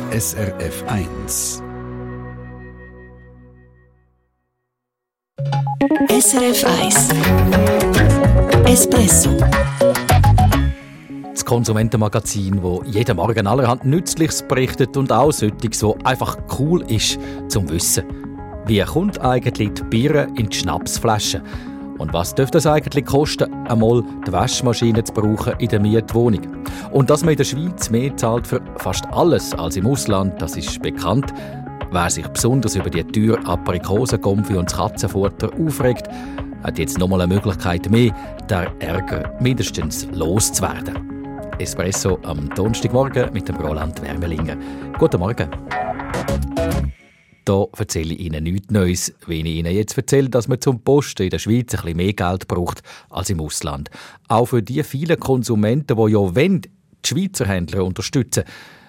SRF 1. SRF 1 Espresso. Das Konsumentenmagazin, wo jeden Morgen allerhand Nützliches berichtet und auch solches, was einfach cool ist zum Wissen. Wie kommt eigentlich die Biere in die Schnapsflaschen? Und was dürfte es eigentlich kosten, einmal die Waschmaschine zu brauchen in der Mietwohnung? Und dass man in der Schweiz mehr zahlt für fast alles als im Ausland, das ist bekannt. Wer sich besonders über die teure Aprikosen, Konfi und das Katzenfutter aufregt, hat jetzt nochmal eine Möglichkeit mehr, den Ärger mindestens loszuwerden. Espresso am Donnerstagmorgen mit dem Roland Wermelinger. Guten Morgen. Hier erzähle ich Ihnen nichts Neues, wenn ich Ihnen jetzt erzähle, dass man zum Posten in der Schweiz ein bisschen mehr Geld braucht als im Ausland. Auch für die vielen Konsumenten, die ja wollen, die Schweizer Händler unterstützen.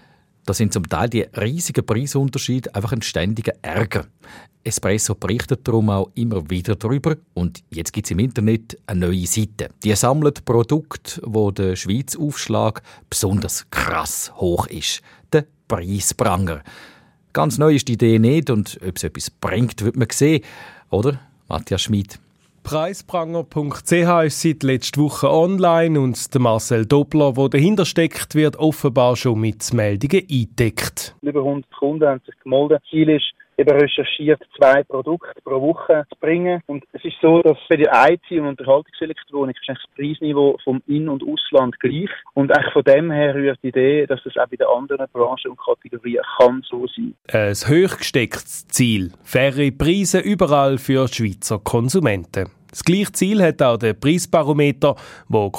Da sind zum Teil die riesigen Preisunterschiede einfach ein ständiger Ärger. Espresso berichtet darum auch immer wieder darüber. Und jetzt gibt es im Internet eine neue Seite. Die sammelt Produkte, wo der Schweiz-Aufschlag besonders krass hoch ist. Der Preispranger. Ganz neu ist die Idee nicht und ob es etwas bringt, wird man sehen. Oder, Matthias Schmid? Preispranger.ch ist seit letzter Woche online und der Marcel Doppler, der dahinter steckt, wird offenbar schon mit Meldungen eingedeckt. Über 100 Kunden haben sich gemeldet. Ziel ist, eben recherchiert 2 Produkte pro Woche zu bringen. Und es ist so, dass bei der IT- und Unterhaltungselektronik ist das Preisniveau vom In- und Ausland gleich. Und eigentlich von dem her rührt die Idee, dass das auch bei den anderen Branchen und Kategorien kann so sein. Ein hochgestecktes Ziel. Faire Preise überall für Schweizer Konsumenten. Das gleiche Ziel hat auch der Preisbarometer, wo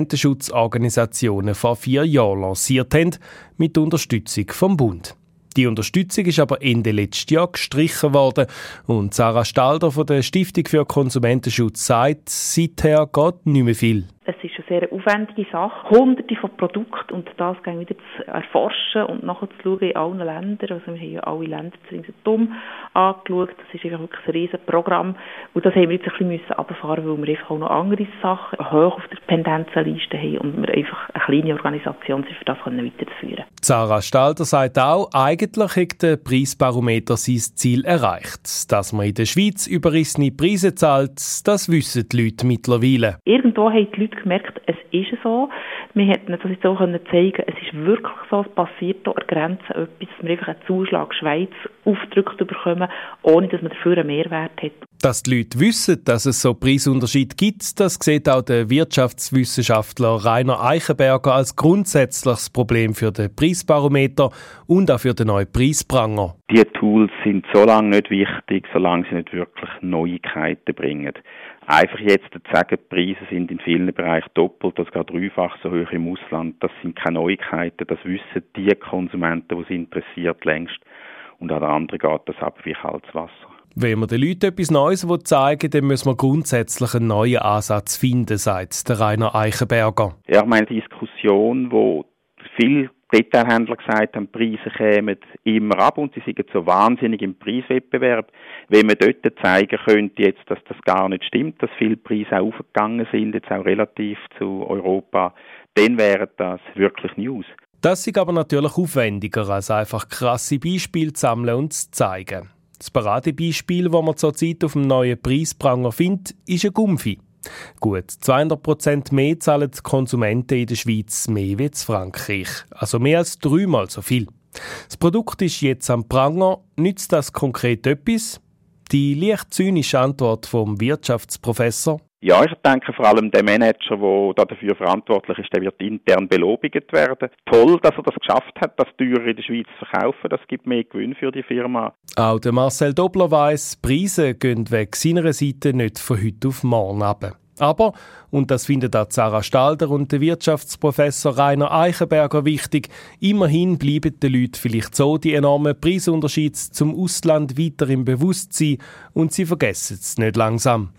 Konsumentenschutzorganisationen vor 4 Jahren lanciert haben, mit Unterstützung vom Bund. Die Unterstützung ist aber Ende letzten Jahr gestrichen worden und Sarah Stalder von der Stiftung für Konsumentenschutz sagt, seither geht nicht mehr viel. Es ist eine sehr aufwendige Sache, hunderte von Produkten und das wieder zu erforschen und nachher zu schauen in allen Ländern. Also wir haben ja alle Länder ringsherum angeschaut. Das ist einfach wirklich ein riesen Programm und das haben wir jetzt ein bisschen runterfahren, weil wir einfach auch noch andere Sachen hoch auf der Pendenzenliste haben und wir einfach eine kleine Organisation sind, für das weiterzuführen. Sarah Stalder sagt auch, eigentlich hat der Preisbarometer sein Ziel erreicht. Dass man in der Schweiz überrissene Preise zahlt, das wissen die Leute mittlerweile. Irgendwo haben die Leute gemerkt, es ist so. Wir hätten das jetzt auch zeigen, es ist wirklich so, es passiert hier an der Grenze etwas, dass wir einfach einen Zuschlag Schweiz aufgedrückt bekommen, ohne dass man dafür einen Mehrwert hat. Dass die Leute wissen, dass es so Preisunterschiede gibt, das sieht auch der Wirtschaftswissenschaftler Rainer Eichenberger als grundsätzliches Problem für den Preisbarometer und auch für den neuen Preispranger. Die Tools sind so lange nicht wichtig, solange sie nicht wirklich Neuigkeiten bringen. Einfach jetzt zu sagen, die Preise sind in vielen Bereichen doppelt, das geht dreifach so hoch im Ausland, das sind keine Neuigkeiten, das wissen die Konsumenten, die es interessiert, längst. Und an den anderen geht das ab wie kaltes Wasser. Wenn man den Leuten etwas Neues zeigen will, dann muss man grundsätzlich einen neuen Ansatz finden, sagt der Rainer Eichenberger. Ja, ich meine, die Diskussion, wo viele Detailhändler gesagt haben, die Preise kämen immer ab und sie sind so wahnsinnig im Preiswettbewerb. Wenn man dort zeigen könnte, jetzt, dass das gar nicht stimmt, dass viele Preise auch aufgegangen sind, jetzt auch relativ zu Europa, dann wäre das wirklich News. Das ist aber natürlich aufwendiger, als einfach krasse Beispiele zu sammeln und zu zeigen. Das Paradebeispiel, das man zurzeit auf dem neuen Preispranger findet, ist ein Gumpfi. Gut, 200% mehr zahlen die Konsumenten in der Schweiz mehr wie in Frankreich. Also mehr als 3-mal so viel. Das Produkt ist jetzt am Pranger. Nützt das konkret etwas? Die leicht zynische Antwort vom Wirtschaftsprofessor: Ja, ich denke vor allem der Manager, der dafür verantwortlich ist, der wird intern belobigt werden. Toll, dass er das geschafft hat, das teurer in der Schweiz zu verkaufen. Das gibt mehr Gewinn für die Firma. Auch der Marcel Doppler weiss, Preise gehen wegen seiner Seite nicht von heute auf morgen runter. Aber, und das findet auch Sarah Stalder und der Wirtschaftsprofessor Rainer Eichenberger wichtig, immerhin bleiben den Leuten vielleicht so die enormen Preisunterschiede zum Ausland weiter im Bewusstsein und sie vergessen es nicht langsam.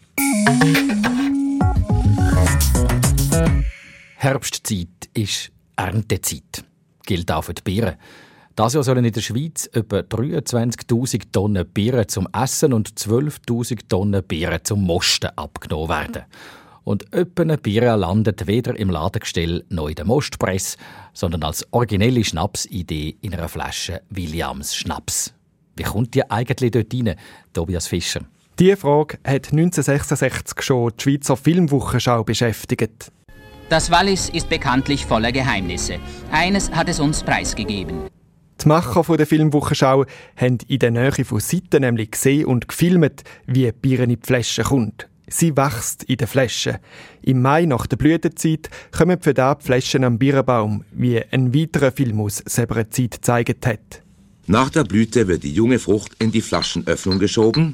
Herbstzeit ist Erntezeit. Gilt auch für die Beeren. Dieses Jahr sollen in der Schweiz etwa 23'000 Tonnen Beeren zum Essen und 12'000 Tonnen Beeren zum Mosten abgenommen werden. Und öppene Bier landet weder im Ladegestell noch in der Mostpresse, sondern als originelle Schnapsidee in einer Flasche Williams Schnaps. Wie kommt die eigentlich dort rein, Tobias Fischer? Diese Frage hat 1966 schon die Schweizer Filmwochenschau beschäftigt. Das Wallis ist bekanntlich voller Geheimnisse. Eines hat es uns preisgegeben. Die Macher der Filmwochenschau haben in der Nähe von Sitten nämlich gesehen und gefilmt, wie Bier in die Flasche kommt. Sie wächst in der Flasche. Im Mai nach der Blütezeit kommen für die Flaschen am Bierenbaum, wie ein weiterer Film aus selber Zeit gezeigt hat. Nach der Blüte wird die junge Frucht in die Flaschenöffnung geschoben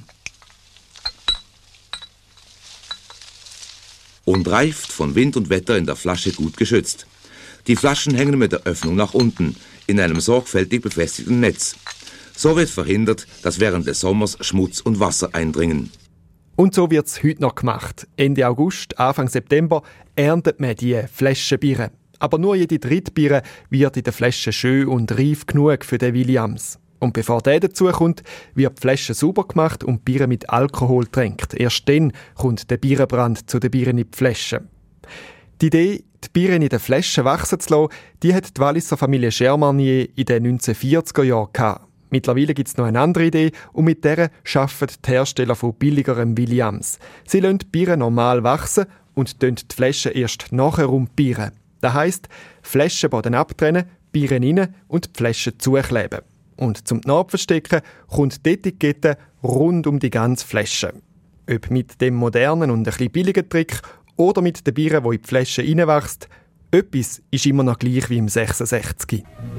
und reift von Wind und Wetter in der Flasche gut geschützt. Die Flaschen hängen mit der Öffnung nach unten, in einem sorgfältig befestigten Netz. So wird verhindert, dass während des Sommers Schmutz und Wasser eindringen. Und so wird es heute noch gemacht. Ende August, Anfang September erntet man die Flaschenbiere. Aber nur jede dritte Biere wird in der Flasche schön und reif genug für den Williams. Und bevor der dazu kommt, wird die Flasche sauber gemacht und die Biere mit Alkohol getränkt. Erst dann kommt der Bierenbrand zu den Bieren in die Flasche. Die Idee, die Biere in der Flasche wachsen zu lassen, die hat die Walliser Familie Chermanier in den 1940er Jahren gehabt. Mittlerweile gibt es noch eine andere Idee und mit der arbeiten die Hersteller von billigerem Williams. Sie lassen die Biere normal wachsen und die Flaschen erst nachher umbieren. Das heisst, Flaschenboden abtrennen, Biere rein und die Flaschen zukleben. Und zum Nachverstecken kommt die Etikette rund um die ganze Flasche. Ob mit dem modernen und ein bisschen billigen Trick oder mit den Bieren, die in die Flasche reinwachsen, etwas ist immer noch gleich wie im 66.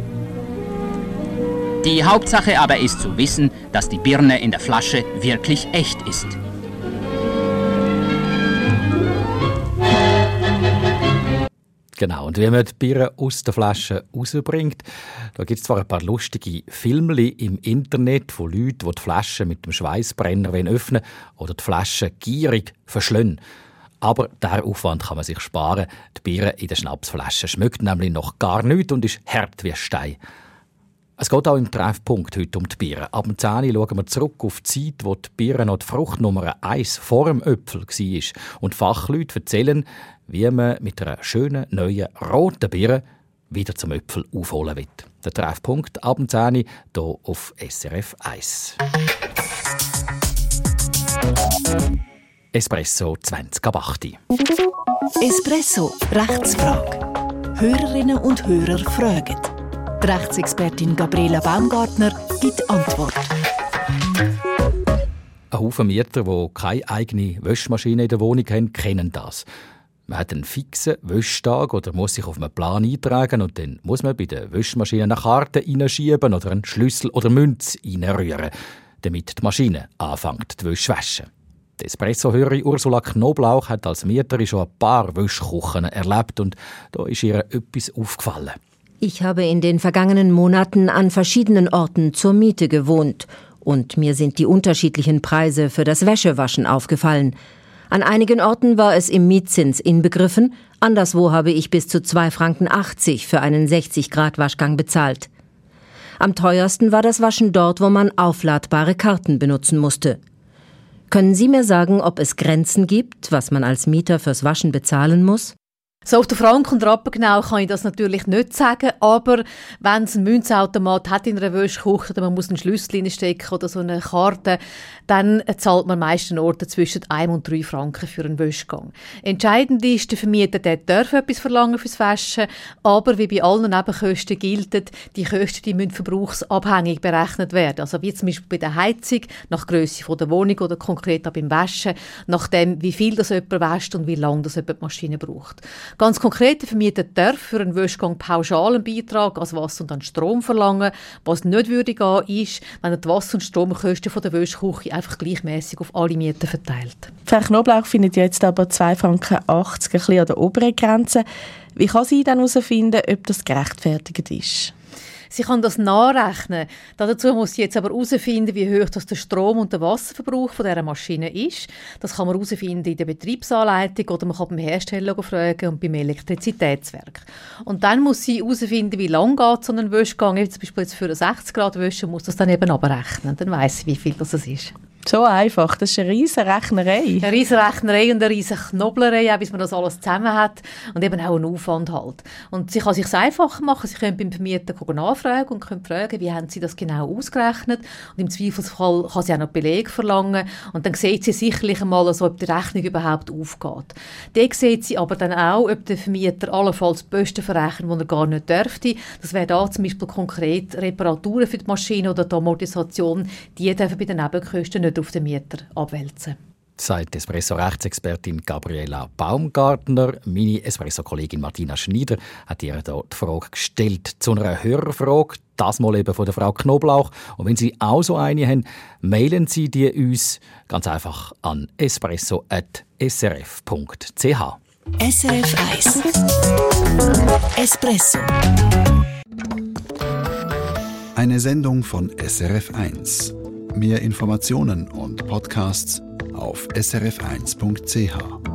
Die Hauptsache aber ist zu wissen, dass die Birne in der Flasche wirklich echt ist. Genau, und wie man die Biere aus der Flasche rausbringt, da gibt es zwar ein paar lustige Filmchen im Internet von Leuten, die die Flaschen mit dem Schweißbrenner öffnen oder die Flaschen gierig verschlönen. Aber diesen Aufwand kann man sich sparen. Die Biere in der Schnapsflasche schmeckt nämlich noch gar nichts und ist hart wie Stein. Es geht auch im Treffpunkt heute um die Biere. Ab dem 10 Uhr schauen wir zurück auf die Zeit, wo die Biere noch die Frucht Nummer 1 vor dem Äpfel war. Und Fachleute erzählen, wie man mit einer schönen, neuen, roten Biere wieder zum Äpfel aufholen will. Der Treffpunkt ab dem 10 Uhr hier auf SRF 1. Espresso 20/8. Espresso, Rechtsfrage. Hörerinnen und Hörer fragen. Die Rechtsexpertin Gabriela Baumgartner gibt Antwort. Ein Haufen Mieter, die keine eigene Wäschmaschine in der Wohnung haben, kennen das. Man hat einen fixen Wäschtag oder muss sich auf einen Plan eintragen und dann muss man bei der Wäschmaschine eine Karte reinschieben oder einen Schlüssel oder Münze reinrühren, damit die Maschine anfängt, die Wäsche zu waschen. Die Espresso-Hörerin Ursula Knoblauch hat als Mieterin schon ein paar Wäschküchen erlebt und da ist ihr etwas aufgefallen. Ich habe in den vergangenen Monaten an verschiedenen Orten zur Miete gewohnt und mir sind die unterschiedlichen Preise für das Wäschewaschen aufgefallen. An einigen Orten war es im Mietzins inbegriffen, anderswo habe ich bis zu 2,80 Franken für einen 60-Grad-Waschgang bezahlt. Am teuersten war das Waschen dort, wo man aufladbare Karten benutzen musste. Können Sie mir sagen, ob es Grenzen gibt, was man als Mieter fürs Waschen bezahlen muss? So auf den Franken und Rappen genau kann ich das natürlich nicht sagen, aber wenn es einen Münzautomat hat in einer Wäschküche oder man muss einen Schlüssel reinstecken oder so eine Karte, dann zahlt man meisten Orten zwischen 1 und 3 Franken für einen Wäschgang. Entscheidend ist, der Vermieter darf etwas verlangen fürs Waschen, aber wie bei allen Nebenkosten gilt, die Kosten die müssen verbrauchsabhängig berechnet werden. Also wie zum Beispiel bei der Heizung, nach Grösse der Wohnung oder konkret auch beim Waschen, nach dem, wie viel das jemand wäscht und wie lange das jemand die Maschine braucht. Ganz konkret, der Vermieter darf für einen Wäschgang pauschalen Beitrag als Wasser und an Strom verlangen. Was nicht würde gehen, ist, wenn er die Wasser- und Stromkosten von der Wäschküche einfach gleichmäßig auf alle Mieter verteilt. Frau Knoblauch findet jetzt aber 2,80 Franken ein bisschen an der oberen Grenze. Wie kann sie dann herausfinden, ob das gerechtfertigt ist? Sie kann das nachrechnen. Dazu muss sie jetzt aber herausfinden, wie hoch das der Strom- und der Wasserverbrauch von dieser Maschine ist. Das kann man herausfinden in der Betriebsanleitung oder man kann beim Hersteller fragen und beim Elektrizitätswerk. Und dann muss sie herausfinden, wie lange geht so ein Wäschgang. Zum Beispiel jetzt für eine 60-Grad-Wäsche muss das dann eben abrechnen. Dann weiss sie, wie viel das ist. So einfach, das ist eine riesige Rechnerei. Eine riesige Rechnerei und eine riesige Knoblerei, auch bis man das alles zusammen hat und eben auch einen Aufwand halt. Und sie kann es sich einfach machen, sie können beim Vermieter nachfragen und können fragen, wie haben sie das genau ausgerechnet und im Zweifelsfall kann sie auch noch Beleg verlangen und dann sieht sie sicherlich einmal, also, ob die Rechnung überhaupt aufgeht. Dann sieht sie aber dann auch, ob der Vermieter allenfalls Posten verrechnet, die er gar nicht dürfte. Das wäre da zum Beispiel konkret Reparaturen für die Maschine oder die Amortisation, die dürfen bei den Nebenkosten nicht auf den Mieter abwälzen. Sagt Espresso-Rechtsexpertin Gabriela Baumgartner. Meine Espresso-Kollegin Martina Schneider hat ihr hier die Frage gestellt zu einer Hörerfrage, das mal eben von der Frau Knoblauch. Und wenn Sie auch so eine haben, mailen Sie die uns ganz einfach an espresso@srf.ch. SRF 1 Espresso. Eine Sendung von SRF 1. Mehr Informationen und Podcasts auf srf1.ch.